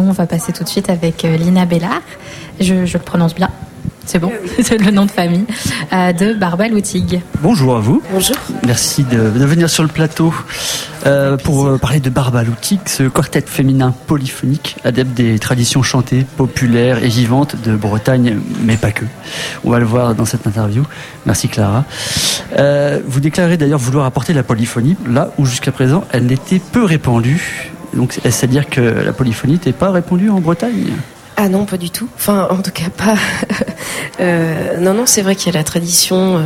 on va passer tout de suite avec Lina Bellard. Je le prononce bien. C'est bon, c'est le nom de famille, de Barbaloutig. Bonjour à vous. Bonjour. Merci de venir sur le plateau pour parler de Barbaloutig, ce quartet féminin polyphonique, adepte des traditions chantées, populaires et vivantes de Bretagne, mais pas que. On va le voir dans cette interview. Merci Clara. Vous déclarez d'ailleurs vouloir apporter la polyphonie là où jusqu'à présent elle n'était peu répandue. Donc est-ce à dire que la polyphonie n'était pas répandue en Bretagne ? Ah non, pas du tout. Enfin, en tout cas, pas. Non, c'est vrai qu'il y a la tradition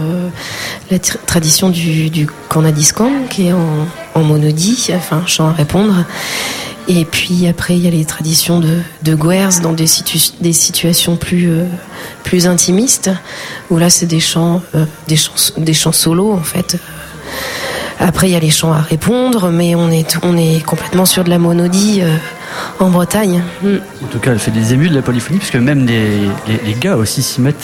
du Cornadiscan qui est en monodie, enfin, chant à répondre. Et puis après, il y a les traditions de Guers dans des situations plus intimistes, où là, c'est des chants solos en fait. Après, il y a les chants à répondre, mais on est complètement sur de la monodie en Bretagne. En tout cas, elle fait des émus de la polyphonie, puisque même les gars aussi s'y mettent.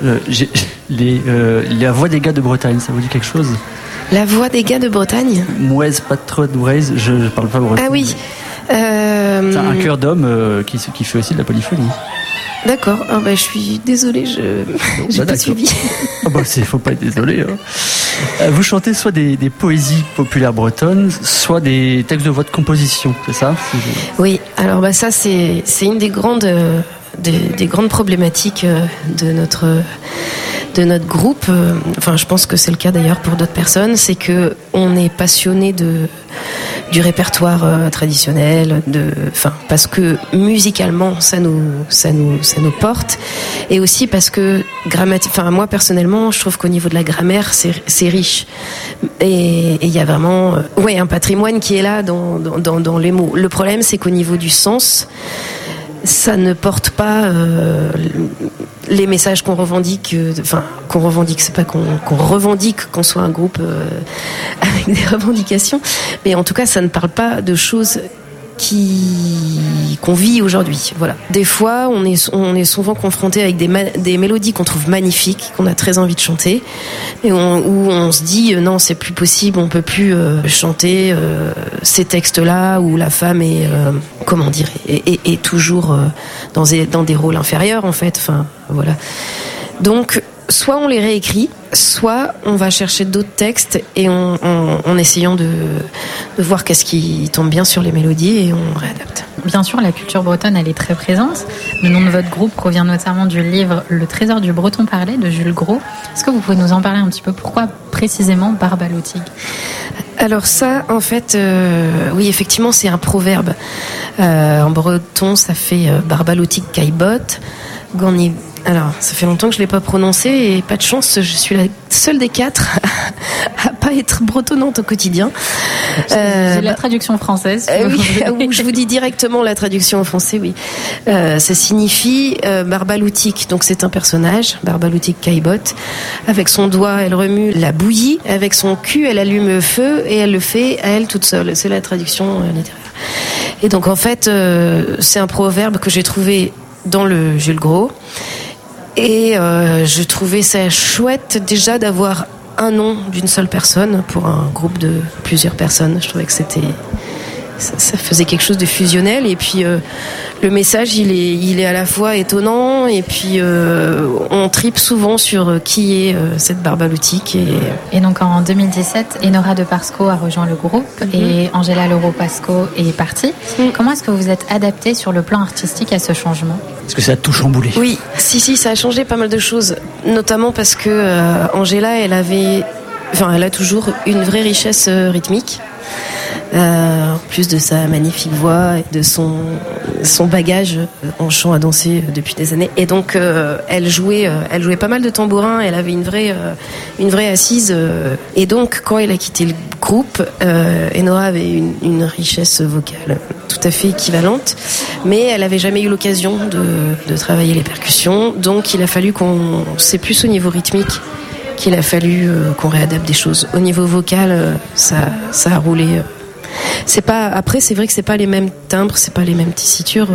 La voix des gars de Bretagne, ça vous dit quelque chose ? La voix des gars de Bretagne ? Mouez, patron, Mouez, je parle pas breton. Ah oui. C'est un chœur d'hommes qui fait aussi de la polyphonie. D'accord. Oh je suis désolée, j'ai pas suivi. Faut pas être désolé. Hein. Vous chantez soit des poésies populaires bretonnes, soit des textes de votre composition, c'est ça ? Oui. Alors ça c'est une des grandes problématiques de notre groupe. Enfin, je pense que c'est le cas d'ailleurs pour d'autres personnes. C'est que on est passionné du répertoire traditionnel, parce que musicalement ça nous porte, et aussi parce que moi personnellement je trouve qu'au niveau de la grammaire c'est riche, et il y a vraiment un patrimoine qui est là dans les mots. Le problème c'est qu'au niveau du sens, ça ne porte pas les messages qu'on revendique. C'est pas qu'on revendique qu'on soit un groupe avec des revendications, mais en tout cas ça ne parle pas de choses qu'on vit aujourd'hui. Voilà. Des fois, on est souvent confronté avec des mélodies qu'on trouve magnifiques, qu'on a très envie de chanter, et où on se dit non, c'est plus possible, on peut plus chanter ces textes-là où la femme est est toujours dans des rôles inférieurs en fait. Enfin, voilà. Donc soit on les réécrit, soit on va chercher d'autres textes et en essayant de voir qu'est-ce qui tombe bien sur les mélodies, et on réadapte. Bien sûr, la culture bretonne, elle est très présente. Le nom de votre groupe provient notamment du livre « Le trésor du breton parlé » de Jules Gros. Est-ce que vous pouvez nous en parler un petit peu ? Pourquoi précisément Barbaloutig ? Alors ça, en fait, oui, effectivement, c'est un proverbe. En breton, ça fait Barbaloutig caillebot, Gorni. Alors, ça fait longtemps que je ne l'ai pas prononcé, et pas de chance, je suis la seule des 4 à pas être bretonnante au quotidien. C'est la traduction française. Oui, je vous dis directement la traduction en français, oui. Ça signifie Barbaloutig, donc c'est un personnage, Barbaloutig caillebot. Avec son doigt, elle remue la bouillie, avec son cul, elle allume le feu, et elle le fait à elle toute seule. C'est la traduction littéraire. Et donc, en fait, c'est un proverbe que j'ai trouvé dans le Jules Gros. Et je trouvais ça chouette déjà d'avoir un nom d'une seule personne pour un groupe de plusieurs personnes. Je trouvais que ça faisait quelque chose de fusionnel, et puis le message il est à la fois étonnant, et puis on tripe souvent sur qui est cette Barbaloutig. Et donc en 2017, Enora de Parsco a rejoint le groupe, et Angela Loro-Pasco est partie. Comment est-ce que vous êtes adapté sur le plan artistique à ce changement ? Est-ce que ça a tout chamboulé ? Oui, si, ça a changé pas mal de choses, notamment parce que Angela, elle a toujours une vraie richesse rythmique. En plus de sa magnifique voix et de son bagage en chant à danser depuis des années, et donc elle jouait pas mal de tambourin, elle avait une vraie assise, et donc quand elle a quitté le groupe, Enora avait une richesse vocale tout à fait équivalente, mais elle avait jamais eu l'occasion de travailler les percussions, donc il a fallu c'est plus au niveau rythmique qu'il a fallu qu'on réadapte des choses. Au niveau vocal, ça a roulé. Après, c'est vrai que c'est pas les mêmes timbres, c'est pas les mêmes tessitures.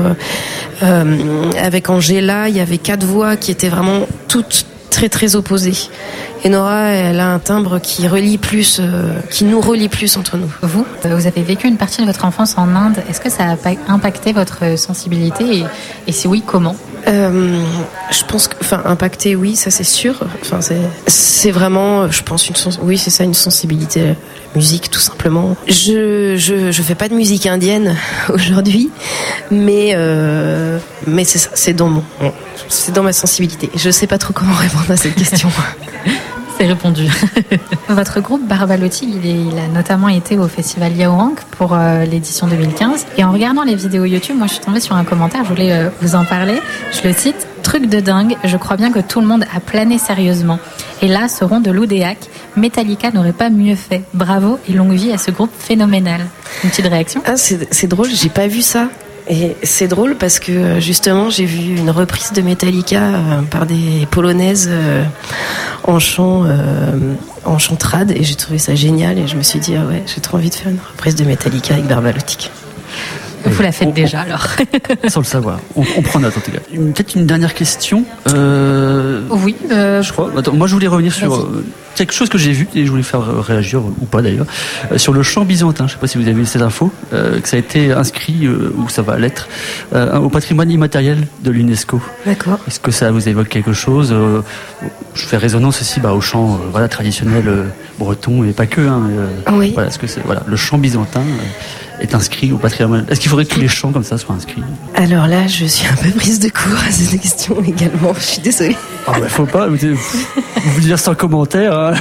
Avec Angela, il y avait 4 voix qui étaient vraiment toutes très très opposées. Et Nora, elle a un timbre qui relie plus, qui nous relie plus entre nous. Vous avez vécu une partie de votre enfance en Inde. Est-ce que ça a impacté votre sensibilité et si oui, comment? Je pense que, impacté, oui, ça c'est sûr. C'est vraiment, je pense, oui, c'est ça, une sensibilité à la musique, tout simplement. Je fais pas de musique indienne aujourd'hui, mais c'est ça, c'est dans ma sensibilité. Je sais pas trop comment répondre à cette question. C'est répondu. Votre groupe Barbalotti, il a notamment été au festival Yaourang pour l'édition 2015. Et en regardant les vidéos YouTube, moi je suis tombée sur un commentaire, je voulais vous en parler. Je le cite: truc de dingue, je crois bien que tout le monde a plané sérieusement. Et là, ce rond de l'Oudéac, Metallica n'aurait pas mieux fait. Bravo et longue vie à ce groupe phénoménal. Une petite réaction? Ah, c'est drôle, j'ai pas vu ça. Et c'est drôle parce que justement j'ai vu une reprise de Metallica par des Polonaises en chant trad, et j'ai trouvé ça génial et je me suis dit ah ouais, j'ai trop envie de faire une reprise de Metallica avec Barbalotti. Vous la faites déjà alors. Sans le savoir. On prend note en tout cas. Peut-être une dernière question. Oui. Je crois. Attends, moi je voulais revenir sur quelque chose que j'ai vu et je voulais faire réagir, ou pas d'ailleurs, sur le chant byzantin. Je ne sais pas si vous avez vu cette info, que ça a été inscrit, ou ça va l'être, au patrimoine immatériel de l'UNESCO. D'accord. Est-ce que ça vous évoque quelque chose? Je fais résonance aussi au chant traditionnel breton et pas que. Oui. Est-ce que le chant byzantin est inscrit au patrimoine? Est-ce qu'il faudrait que tous les chants comme ça soient inscrits? Alors là, je suis un peu prise de court à cette question également. Je suis désolée. Faut pas vous dire sans commentaire. Hein.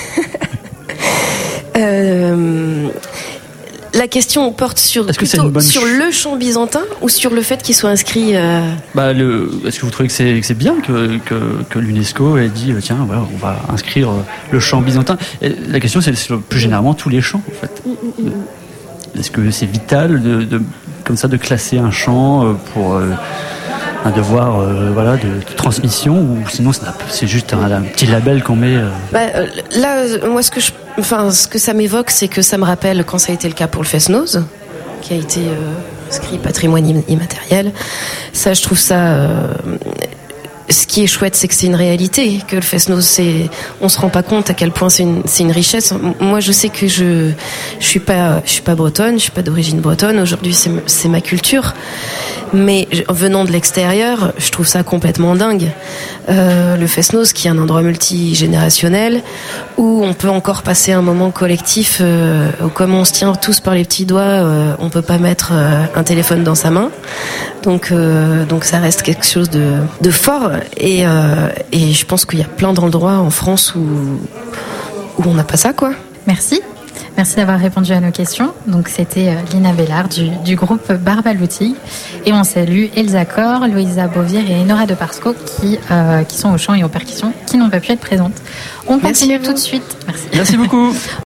La question porte sur le chant byzantin ou sur le fait qu'il soit inscrit. Est-ce que vous trouvez que c'est bien que l'UNESCO ait dit tiens, on va inscrire le chant byzantin? Et la question c'est plus généralement tous les chants en fait. Est-ce que c'est vital de classer un chant pour un devoir de transmission, ou sinon c'est juste un petit label qu'on met Là, moi ce que ça m'évoque, c'est que ça me rappelle quand ça a été le cas pour le Fest-Noz, qui a été inscrit patrimoine immatériel. Ça, je trouve ça... Ce qui est chouette, c'est que c'est une réalité, que le Fest-Noz, on se rend pas compte à quel point c'est une richesse. Moi, je sais que je suis pas bretonne, je suis pas d'origine bretonne. Aujourd'hui, c'est ma culture. Mais venant de l'extérieur, je trouve ça complètement dingue. Le Fest-Noz, qui est un endroit multigénérationnel, où on peut encore passer un moment collectif, comme on se tient tous par les petits doigts, on peut pas mettre un téléphone dans sa main. Donc ça reste quelque chose de fort. Et je pense qu'il y a plein d'endroits en France où on n'a pas ça, quoi. Merci d'avoir répondu à nos questions. Donc c'était Lina Bellard du groupe Barbalotti. Et on salue Elsa Cor, Louisa Beauvier et Nora de Parsco qui sont au chant et aux percussions, qui n'ont pas pu être présentes. On continue tout de suite. Merci. Merci beaucoup.